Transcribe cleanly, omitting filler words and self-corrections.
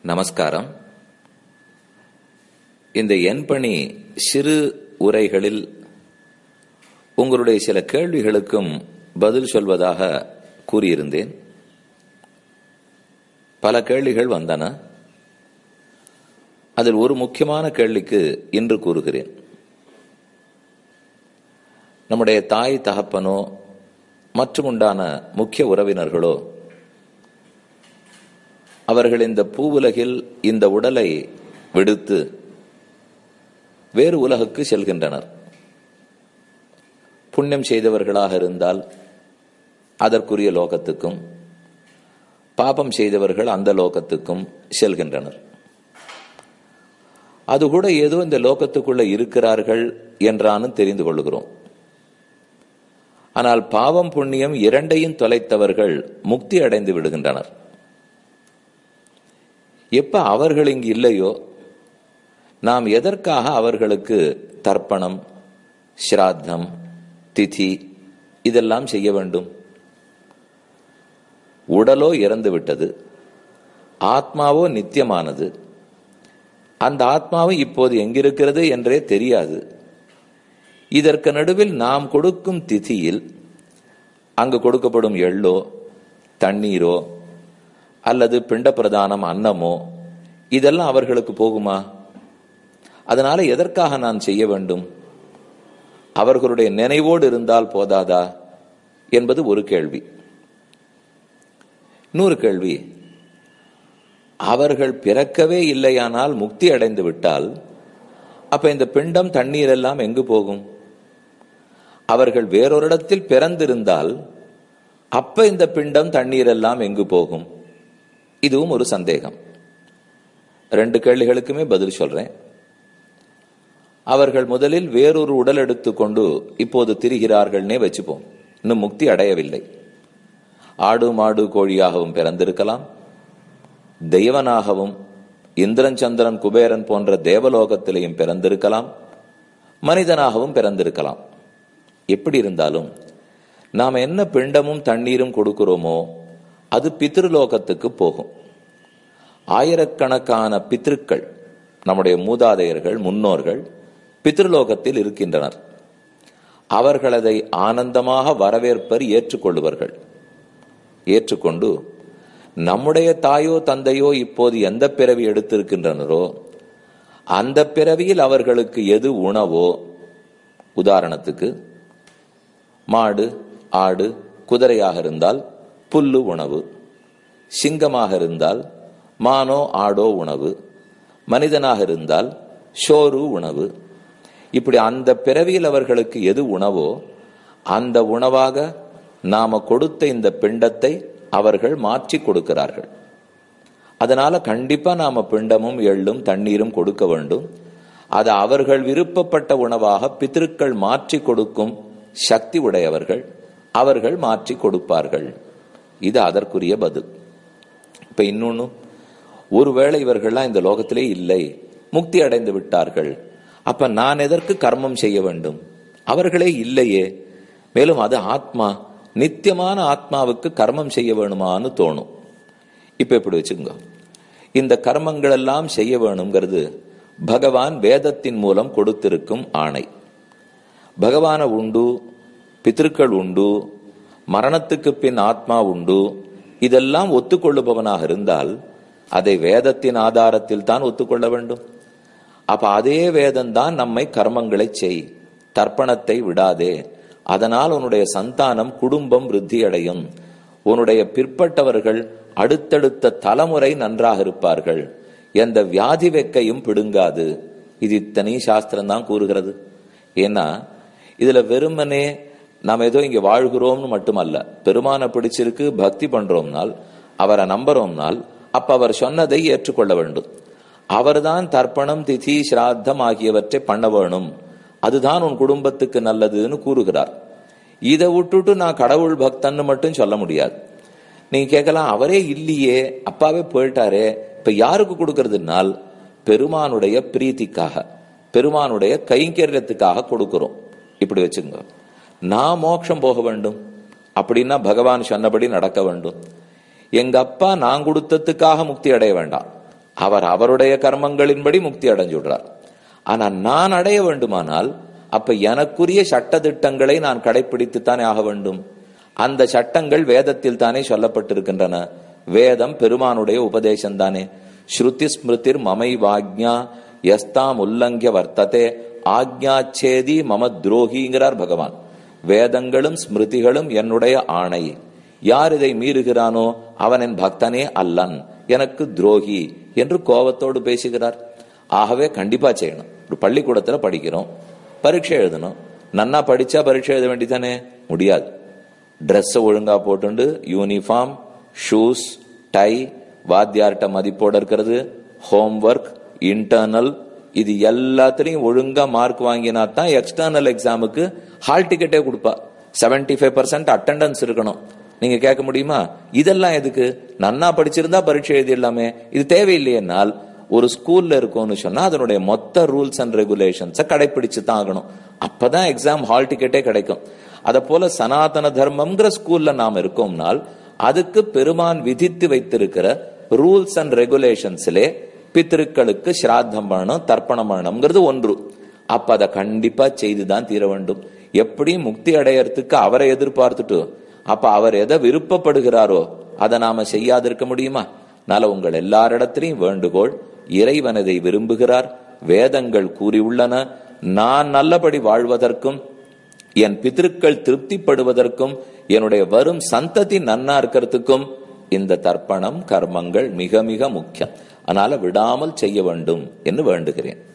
நமஸ்காரம். இந்த என்பணி சிறு உரைகளில் உங்களுடைய சில கேள்விகளுக்கும் பதில் சொல்வதாக கூறியிருந்தேன். பல கேள்விகள் வந்தன. அதில் ஒரு முக்கியமான கேள்விக்கு இன்று கூறுகிறேன். நம்முடைய தாய் தகப்பனோ மற்றும் உண்டான முக்கிய உறவினர்களோ அவர்கள் இந்த பூவுலகில் இந்த உடலை விடுத்து வேறு உலகுக்கு செல்கின்றனர். புண்ணியம் செய்தவர்களாக இருந்தால் அதற்குரிய லோகத்துக்கும், பாபம் செய்தவர்கள் அந்த லோகத்துக்கும் செல்கின்றனர். அது கூட ஏதோ இந்த லோகத்துக்குள்ள இருக்கிறார்கள் என்றானும் தெரிந்து கொள்கிறோம். ஆனால் பாவம் புண்ணியம் இரண்டையும் தொலைத்தவர்கள் முக்தி அடைந்து விடுகின்றனர். எப்ப அவர்கள் இங்கு இல்லையோ நாம் எதற்காக அவர்களுக்கு தர்ப்பணம், ஸ்ராத்தம், திதி இதெல்லாம் செய்ய வேண்டும்? உடலோ இறந்து விட்டது, ஆத்மாவோ நித்தியமானது. அந்த ஆத்மாவும் இப்போது எங்கிருக்கிறது என்றே தெரியாது. இதற்கு நடுவில் நாம் கொடுக்கும் திதியில் அங்கு கொடுக்கப்படும் எள்ளோ தண்ணீரோ அல்லது பிண்ட பிரதானம் அன்னமோ இதெல்லாம் அவர்களுக்கு போகுமா? அதனால எதற்காக நான் செய்ய வேண்டும்? அவர்களுடைய நினைவோடு இருந்தால் போதாதா என்பது ஒரு கேள்வி. இன்னொரு கேள்வி, அவர்கள் பிறக்கவே இல்லையானால் முக்தி அடைந்து விட்டால் அப்ப இந்த பிண்டம் தண்ணீர் எல்லாம் எங்கு போகும்? அவர்கள் வேறொரு இடத்தில் பிறந்திருந்தால் அப்ப இந்த பிண்டம் தண்ணீர் எல்லாம் எங்கு போகும்? இதுவும் ஒரு சந்தேகம். ரெண்டு கேள்விகளுக்குமே பதில் சொல்றேன். அவர்கள் முதலில் வேறொரு உடல் எடுத்துக்கொண்டு இப்போது திரிகிறார்கள்னே வச்சுப்போம். இன்னும் முக்தி அடையவில்லை. ஆடு மாடு கோழியாகவும் பிறந்திருக்கலாம், தெய்வனாகவும் இந்திரன் சந்திரன் குபேரன் போன்ற தேவலோகத்திலையும் பிறந்திருக்கலாம், மனிதனாகவும் பிறந்திருக்கலாம். எப்படி இருந்தாலும் நாம் என்ன பிண்டமும் தண்ணீரும் கொடுக்கிறோமோ அது பித்ருலோகத்துக்கு போகும். ஆயிரக்கணக்கான பித்ருக்கள், நம்முடைய மூதாதையர்கள், முன்னோர்கள் பித்ருலோகத்தில் இருக்கின்றனர். அவர்கள் அதை ஆனந்தமாக வரவேற்பர், ஏற்றுக்கொள்ளுவார்கள். ஏற்றுக்கொண்டு நம்முடைய தாயோ தந்தையோ இப்போது எந்த பிறவி எடுத்திருக்கின்றனரோ அந்த பிறவியில் அவர்களுக்கு எது உணவோ, உதாரணத்துக்கு மாடு ஆடு குதிரையாக இருந்தால் புல்லு உணவு, சிங்கமாக இருந்தால் மானோ ஆடோ உணவு, மனிதனாக இருந்தால் சோறு உணவு. இப்படி அந்த பிறவியில் அவர்களுக்கு எது உணவோ அந்த உணவாக நாம கொடுத்த இந்த பிண்டத்தை அவர்கள் மாற்றி கொடுக்கிறார்கள். அதனால கண்டிப்பா நாம பிண்டமும் எள்ளும் தண்ணீரும் கொடுக்க வேண்டும். அது அவர்கள் விருப்பப்பட்ட உணவாக பித்ருக்கள் மாற்றி கொடுக்கும் சக்தி உடையவர்கள், அவர்கள் மாற்றி கொடுப்பார்கள். இது அதற்குரிய பதில். இப்ப இன்னொன்னு, ஒருவேளை இவர்கள்லாம் இந்த லோகத்திலே இல்லை, முக்தி அடைந்து விட்டார்கள், அப்ப நான் எதற்கு கர்மம் செய்ய வேண்டும்? அவர்களே இல்லையே, மேலும் அது ஆத்மா, நித்தியமான ஆத்மாவுக்கு கர்மம் செய்ய வேணுமான்னு தோணும். இப்ப இப்படி வச்சுங்க, இந்த கர்மங்கள் எல்லாம் செய்ய வேணுங்கிறது பகவான் வேதத்தின் மூலம் கொடுத்திருக்கும் ஆணை. பகவான உண்டு, பித்ருக்கள் உண்டு, மரணத்துக்கு பின் ஆத்மா உண்டு, இதெல்லாம் ஒத்துக்கொள்ளுபவனாக இருந்தால் அதை வேதத்தின் ஆதாரத்தில் தான் ஒத்துக்கொள்ள வேண்டும். அப்ப அதே வேதம்தான் நம்மை கர்மங்களை செய், தர்ப்பணத்தை விடாதே, அதனால் உன்னுடைய சந்தானம் குடும்பம் விருத்தி அடையும், உன்னுடைய பிற்பட்டவர்கள் அடுத்தடுத்த தலைமுறை நன்றாக இருப்பார்கள், எந்த வியாதி வெக்கையும் பிடுங்காது. இது இத்தனை சாஸ்திரம் தான் கூறுகிறது. ஏன்னா இதுல வெறுமனே நாம் ஏதோ இங்க வாழ்கிறோம்னு மட்டுமல்ல, பெருமான பிடிச்சிருக்கு பக்தி பண்றோம்னால், அவரை நம்புறோம்னால் அப்ப அவர் சொன்னதை ஏற்றுக்கொள்ள வேண்டும். அவர்தான் தர்ப்பணம் திதி ஸ்ராத்தம் ஆகியவற்றை பண்ண வேணும், அதுதான் உன் குடும்பத்துக்கு நல்லதுன்னு கூறுகிறார். இதை விட்டுட்டு நான் கடவுள் பக்தன்னு மட்டும் சொல்ல முடியாது. நீங்க கேட்கலாம், அவரே இல்லையே, அப்பாவே போயிட்டாரே, இப்ப யாருக்கு கொடுக்கறதுனால் பெருமானுடைய பிரீத்திக்காக, பெருமானுடைய கைங்கரியத்துக்காக கொடுக்கிறோம். இப்படி வச்சுங்க, நான் மோட்சம் போக வேண்டும் அப்படின்னா பகவான் சொன்னபடி நடக்க வேண்டும். எங்க அப்பா நான் கொடுத்ததுக்காக முக்தி அடைய வேண்டாம், அவர் அவருடைய கர்மங்களின்படி முக்தி அடைஞ்சுடுறார். ஆனா நான் அடைய வேண்டுமானால் அப்ப எனக்குரிய சட்ட திட்டங்களை நான் கடைபிடித்துத்தானே ஆக வேண்டும். அந்த சட்டங்கள் வேதத்தில் தானே சொல்லப்பட்டிருக்கின்றன. வேதம் பெருமானுடைய உபதேசம் தானே. ஸ்ருதி ஸ்மிருதிர் மமை வாக்ஞா யஸ்தாம் உல்லங்கிய வர்த்ததே ஆக்ஞாச்சேதி மம துரோகிங்கிறார் பகவான். வேதங்களும் ஸ்மிருதிகளும் என்னுடைய ஆணை. யார் இதை மீறுகிறானோ அவன் என் பக்தனே அல்லன், எனக்கு துரோகி என்று கோபத்தோடு பேசுகிறார். ஆகவே கண்டிப்பா செய்யணும். ஒரு பள்ளிக்கூடத்துல படிக்கிறோம், பரீட்சை எழுதணும். நன்னா படிச்சா பரீட்சை எழுத வேண்டிதானே? முடியாது. ட்ரெஸ் ஒழுங்கா போட்டு யூனிஃபார்ம், ஷூஸ், டை, வாத்தியார்ட்ட மதிப்போட இருக்கிறது, ஹோம்ஒர்க், இன்டர்னல், இது எல்லாத்திலையும் ஒழுங்கா மார்க் வாங்கினா தான் எக்ஸ்டர்னல் எக்ஸாமுக்கு ஹால் டிக்கெட்டே கொடுப்பா. 75% அட்டெண்டன்ஸ் இருக்கணும். நீங்க கேட்க முடியுமா இதெல்லாம் எதுக்கு? நன்னா படிச்சிருந்தா பரீட்சை எழுதிடலாமே. இது தேவையில்லையென்னால் ஒரு ஸ்கூல்ல இருக்கும்னு சொன்னா அதனுடைய மொத்த ரூல்ஸ் அண்ட் ரெகுலேஷன்ஸை கடைபிடிச்சு தான் ஆகணும். அப்பதான் எக்ஸாம் ஹால் டிக்கெட்டே கிடைக்கும். அத போல சனாதன தர்மம்ங்கிற ஸ்கூல்ல நாம் இருக்கோம்னால் அதுக்கு பெருமான் விதித்து வைத்திருக்கிற ரூல்ஸ் அண்ட் ரெகுலேஷன்ஸ்லே பித்திருக்களுக்கு ஸ்ராத்தம் பண்ணணும், தர்ப்பணம் பண்ணணும்ங்கிறது ஒன்று. அப்ப அதை கண்டிப்பா செய்துதான் தீர வேண்டும். எப்படி முக்தி அடையறதுக்கு அவரை எதிர்பார்த்துட்டு அப்ப அவர் எதை விருப்பப்படுகிறாரோ அதை நாம செய்யாதிருக்க முடியுமா? அதனால உங்கள் எல்லாரிடத்திலையும் வேண்டுகோள், இறைவனதை விரும்புகிறார், வேதங்கள் கூறியுள்ளன. நான் நல்லபடி வாழ்வதற்கும் என் பித்திருக்கள் திருப்திப்படுவதற்கும் என்னுடைய வரும் சந்ததி நன்னா இருக்கிறதுக்கும் இந்த தர்ப்பணம் கர்மங்கள் மிக மிக முக்கியம். அதனால விடாமல் செய்ய வேண்டும் என்று வேண்டுகிறேன்.